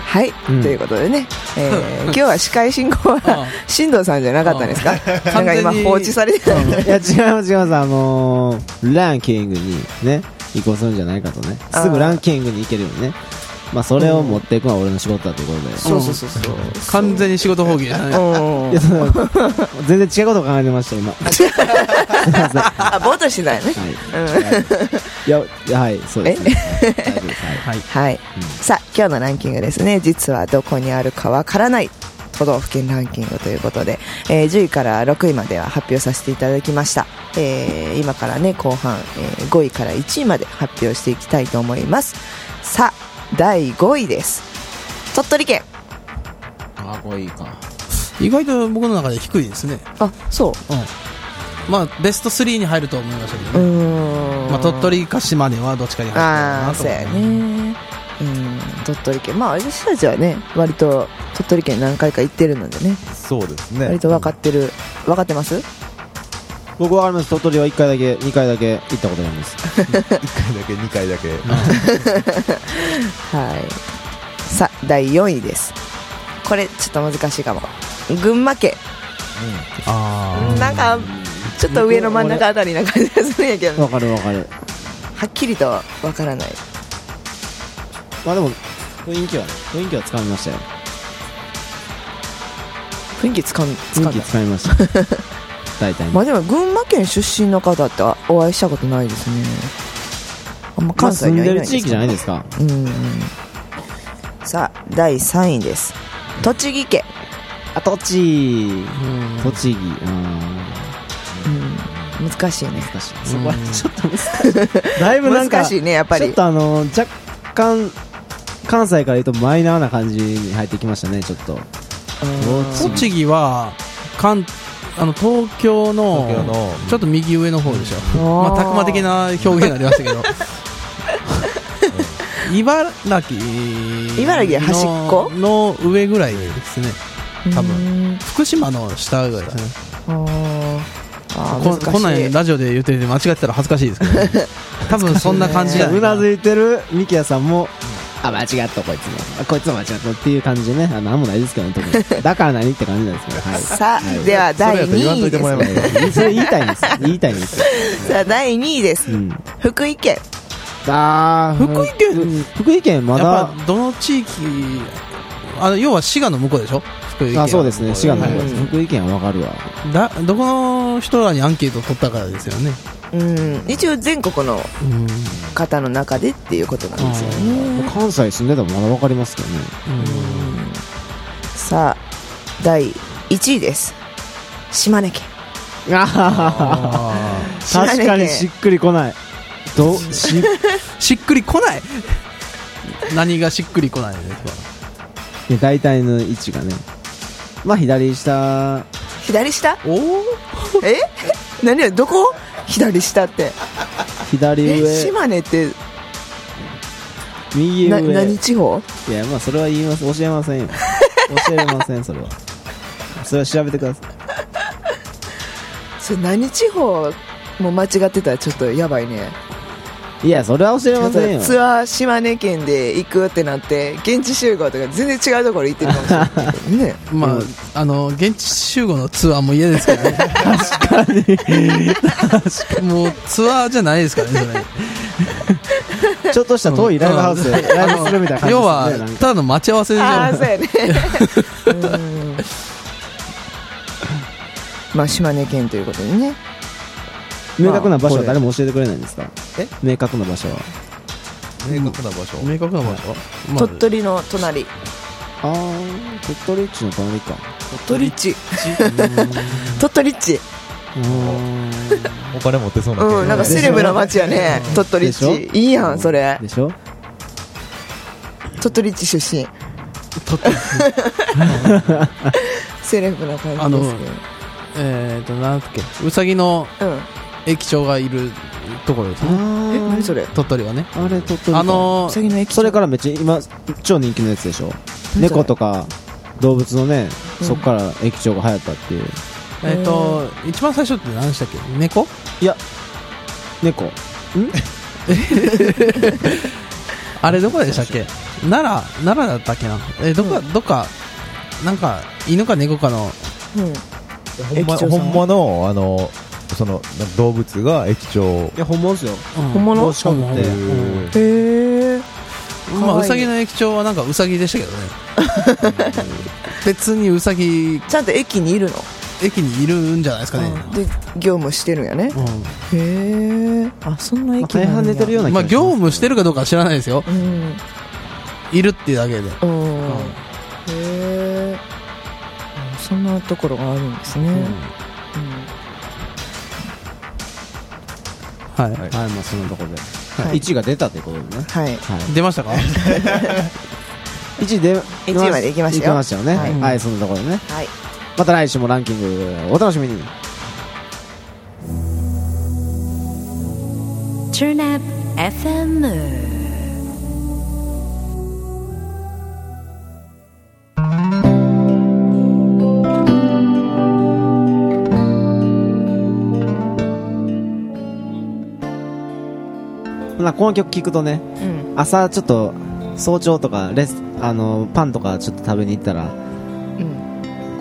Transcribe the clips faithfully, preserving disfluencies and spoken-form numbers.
はい、うん、ということでね、えー、今日は司会進行は進藤さんじゃなかったんですか？なんか今放置されてた。いや違います違います、あのー、ランキングにね移行するんじゃないかとね、すぐランキングに行けるようにね、まあそれを持っていくのは俺の仕事だということで、うん、 そうそうそうそう、 完全に仕事放棄じゃない。 いや全然違うこと考えてました今。 あ、ぼーっとしてたよね。 はい、いやはいそうですね。 はい、はい、うん、さあ今日のランキングですね、実はどこにあるかわからない都道府県ランキングということで、えー、じゅういからろくいまでは発表させていただきました。えー、今からね後半、えー、ごいからいちいまで発表していきたいと思います。さあだいごいです。鳥取県。 あ、ごいか。 意外と僕の中で低いですね。 あ、そう、 うん、まあベストスリーに入ると思いましたけどね。うーん、まあ、鳥取か島根はどっちかに入るかなと思う。 あ、そうやね。うん、鳥取県、まあ私たちはね割と鳥取県何回か行ってるのでね、 そうですね、 割と分かってる、分かってます？ 僕は分かります。鳥取はいっかいだけにかいだけ行ったことがあります。 いっかいだけにかいだけ、うん、 はい。さあだいよんいです。これちょっと難しいかも。群馬県、うん、あなんかちょっと上の真ん中あたりな感じがするんやけど、ね、 分かる分かる、 はっきりと分からない。 まあでも雰囲気はね、雰囲気はつかみましたよ。 雰囲気つかみ雰囲気つかみました大体、ね、 まあでも群馬県出身の方ってお会いしたことないですね。あんま関西にはいないんですか、 まあ、住んでる地域じゃないですか。 うん、うん、さあだいさんいです。栃木県。 あ、栃木、栃木、 うん、難しいね。 難しい、そこはちょっと難しいだいぶなんか難しいね、やっぱりちょっとあの若干関西から言うとマイナーな感じに入ってきましたね。ちょっと栃木は関あの東京 の, 東京のちょっと右上の方でしょ、まあ、たくま的な表現になりましたけど茨城茨城端っこの上ぐらいですね多分。福島の下ぐらいですね。あこ, こんなんラジオで言ってて間違ってたら恥ずかしいですけど、ね、多分そんな感じじゃない。 うなずいてるミキヤさんも、あ、間違ったこいつも、こいつも間違ったっていう感じでね、あ、なんもないですけどね、特にだから何って感じなんですけど、はい、 さあ、はい、ではだいにいですね。 それ言いたいんです言いたいんですさあだいにいです、うん、福井県。 あ福井県福井県まだやっぱどの地域、あの要は滋賀の向こうでしょ。福井県。 あ、そうですね、滋賀の向こうです、うん、福井県はわかるわ。 だどこの人らにアンケートを取ったからですよね。 うん、一応全国の方の中でっていうことなんですよね。 関西住んでたらまだわかりますけどね。 うん、さあだいいちいです。島根県。 あ確かにしっくりこない。ど し, しっくりこない何がしっくりこないですか。 いや大体の位置がね、まあ左下左下おえ何やどこ左下って左上。 え島根って右上。 な何地方？ いやまあそれは言います、教えませんよ教えませんそれはそれは調べてください。 それ何地方も間違ってたらちょっとやばいね。 いやそれは教えませんよ。 ツアー島根県で行くってなって現地集合とか全然違うところ行ってるかもしれないね。 まあ、あの現地集合のツアーも嫌ですけどね確かに確かにもうツアーじゃないですからねそれちょっとした遠いライブハウスでライブするみたいな感じですね。 要はただの待ち合わせじゃん。 あ、そうやねうんまあ島根県ということでね。 明確な場所は誰も教えてくれないんですか。 え明確な場所は明確な場所、 明確な場所、 まあ、鳥取の隣。 あー鳥取っちの隣か。 鳥取っち鳥取っちお金持ってそうな、 うん、なんかセレブな街やね鳥取っち。いいやんそれ。 でしょ。 鳥取っち出身セレブな感じですね。 えーとなんだっけ、うさぎの駅長がいるところですね。 え、何それ。 鳥取はね。 あれ鳥取か。 あのー、 うさぎの駅長。 それからめっちゃ今超人気のやつでしょ。猫とか動物のね、うん、そっから駅長が流行ったっていう。 えーと一番最初って何でしたっけ。猫。 いや猫んあれどこでしたっけ。 奈良奈良だったっけな、えどっか、うん、どっかなんか犬か猫かの、 うん、ほんまほんまのあのその動物が駅長。 いや本物ですよ、 うん、本物しかもってへえ。 まあうさぎの駅長はなんかうさぎでしたけどね別にうさぎちゃんと駅にいるの？ 駅にいるんじゃないですかね、 うん、で業務してるんやね、うん、へえ。あ、そんな駅なんや、まあ、大半寝てるような気がします。 まあ業務してるかどうかは知らないですよ、うん、いるっていうだけで、うんうん、へえ。そんなところがあるんですね、うんうん、 はい、はい、 はい、まあそのところで、はい、いちが出たということでね、 はい、はい、 出ましたかいちでいちまで行きましたよ。 行きましたよね、はい、はい、そのところでね、はい、また来週もランキングお楽しみに。 Turn Up エフエム。 この曲聴くとね、うん、朝ちょっと早朝とかレスあのパンとかちょっと食べに行ったら、うん、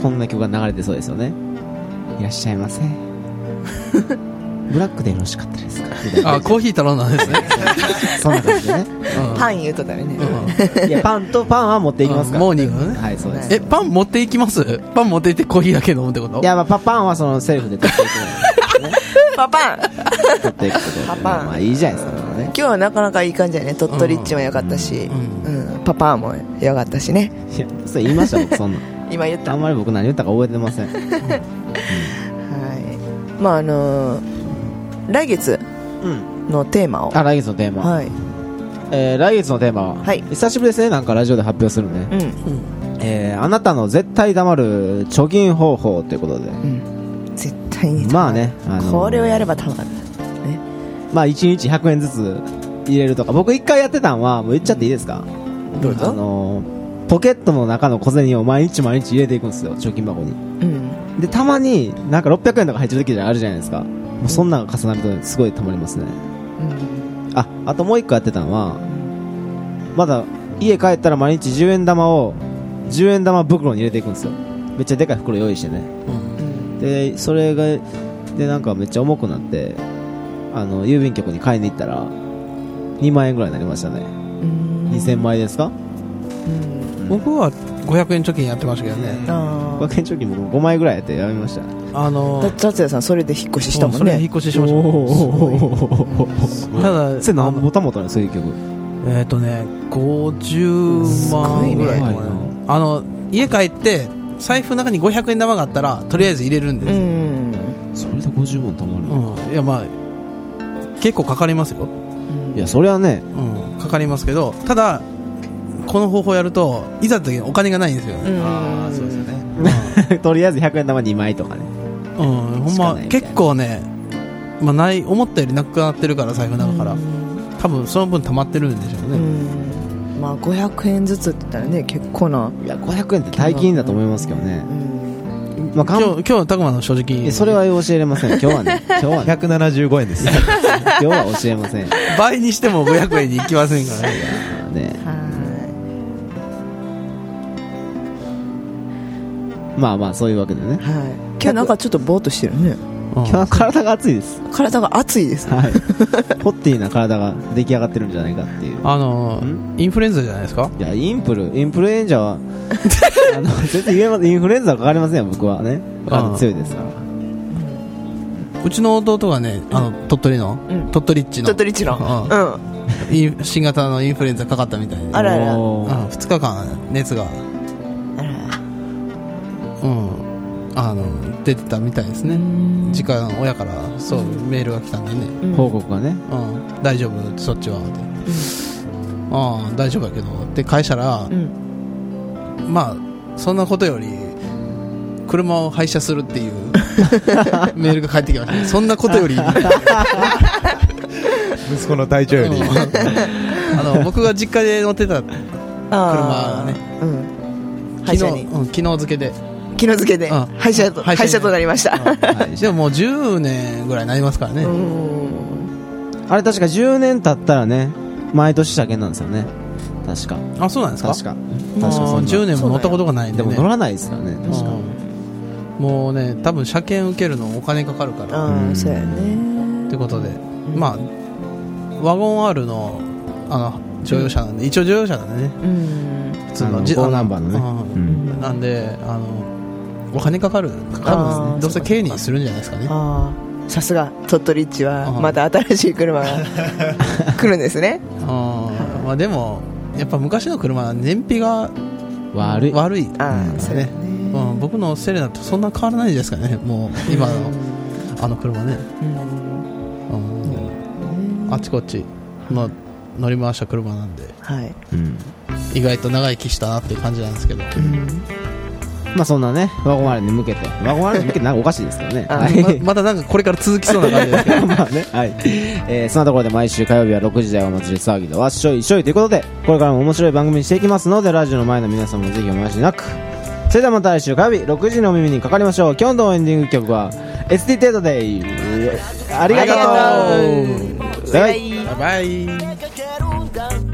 こんな曲が流れてそうですよね。いらっしゃいませブラックでよろしかったですか。 あ、コーヒー頼んだんですねそんな感じでね、 うん、パン言うとったらね、 うん、いやパンとパンは持っていきますから、 モーニングね。 はい、そうです。 え、パン持っていきます？パン持っていってコーヒーだけ飲むってこと？ いや、まあ、パパンはそのセルフで取っていくの、ね、 パパン取っていくことで、 パパン、 まあ、まあいいじゃないですか、ね、 今日はなかなかいい感じやね。鳥取っちも良かったし、うんうん、パパンも良かったしね。 いや、それ言いました僕そんな今言った。 あんまり僕何言ったか覚えてません、うん、はい。 まああのー、来月のテーマを、 うん、あ、来月のテーマ、はい、えー、来月のテーマは、はい、久しぶりですね。なんかラジオで発表するね、うんうん、えー、あなたの絶対黙る貯金方法ということで、うん、 絶対にまあね、あのー、 これをやればたまる、ね、 まあいちにちひゃくえんずつ入れるとか。僕一回やってたんはもう言っちゃっていいですか？ どうぞ。 あのー、ポケットの中の小銭を毎日毎日入れていくんですよ、貯金箱に、うん、でたまになんかろっぴゃくえんとか入ってる時あるじゃないですか。もうそんなのが重なるとすごい溜まりますね、うん、あ, あともう一個やってたのは、まだ家帰ったら毎日じゅうえん玉をじゅうえん玉袋に入れていくんですよ。めっちゃでかい袋用意してね、うん、でそれがでなんかめっちゃ重くなってあの郵便局に買いに行ったらにまんえんぐらいになりましたね。にせんまいですか、うん、 僕はごひゃくえん貯金やってましたけどね。 ごひゃくえん貯金僕ごまいぐらいやってやめました。 あのー、 達也さんそれで引っ越ししたもんね。それで引っ越ししました。ただそれ何もたもたね、そういう曲。 えっ、ー、とねごじゅうまんぐらい、ね、あの家帰って財布の中にごひゃくえん玉があったらとりあえず入れるんです。うん、 それでごじゅうまんたまる、 うん、いやまあ結構かかりますよ、うん、 いやそれはね、 うん、かかりますけど、ただこの方法やるといざという時にお金がないんですよ、ね、うん、 ああそうですよねとりあえずひゃくえん玉にまいとかね、 うん、ほんま結構ね、まあ、ない思ったよりなくなってるから財布の中から、うん、多分その分溜まってるんでしょうね、うん、 まあごひゃくえんずつって言ったらね結構な。 いやごひゃくえんって大金だと思いますけどね、 うん、まあ、今日今日のたくまの正直それは教えれません。今日はね今日はねひゃくななじゅうごえんです今日は教えません。 倍にしてもごひゃくえんに行きませんからねね。まあまあそういうわけでね、はい、 今日なんかちょっとぼーっとしてるね。 今日は体が熱いです。 体が熱いです、ね、 はい、ホッティーな体が出来上がってるんじゃないかっていう。 あのー、インフルエンザじゃないですか。 いやインプルインフルエンザはあの全然言えません。インフルエンザはかかりませんよ僕はね。あの強いですから。 うちの弟がねあの鳥取の、うん、鳥取っちの鳥取っちの、 うん、新型のインフルエンザかかったみたいで、 あらら、 うん、ふつかかん熱があらら、うん、あの出てたみたいですね。時間親からそうメールが来たんでね、 うん、報告がね、 うん、大丈夫そっちはって、うん、ああ大丈夫だけどって返したら、うん、まあそんなことより車を廃車するっていうメールが返ってきました、ね、そんなことより息子の体調よりあの僕が実家で乗ってた車がね、うん、昨日、うん、昨日付けで昨日付けで廃車と、廃車となりました、はい、 でももうじゅうねんぐらいになりますからね。うん、 あれ確かじゅうねん経ったらね毎年車検なんですよね。 確か。 あ、そうなんですか。 確か確かもうじゅうねんも乗ったことがないんで、ね、 でも乗らないですからね、確か。 もうね、多分車検受けるのお金かかるから。 ああ、そうやね。 ってことで、まあワゴン R のあの乗用車なんで、一応乗用車なんでね、うん、普通の高ナンバーのね、 うん、なんであのお金かかるかかるんですね。どうせ軽にするんじゃないですかね。 ああ、さすが鳥取市はまた新しい車が来るんですね。 あ、まあ、でもやっぱ昔の車は燃費が悪い悪い、 ああ、そうね、 うん、僕のセレナとそんな変わらないですかね、もう今のあの車ね、うんうん、あっちこっちの乗り回した車なんで、はい、うん、意外と長生きしたなっていう感じなんですけど、うん、 まあそんなね、ワゴン R に向けて、ワゴン R に向けてなんかおかしいですけどね、 はい、ま, またなんかこれから続きそうな感じですけどまあね、 はい、えー、そんなところで毎週火曜日はろくじ台お祭り騒ぎでわっしょいしょいということで、これからも面白い番組にしていきますので、ラジオの前の皆さんもぜひお待ちなく。それではまた来週火曜日ろくじのお耳にかかりましょう。今日のエンディング曲は エスティー 程度でありがとう。 バイバイ。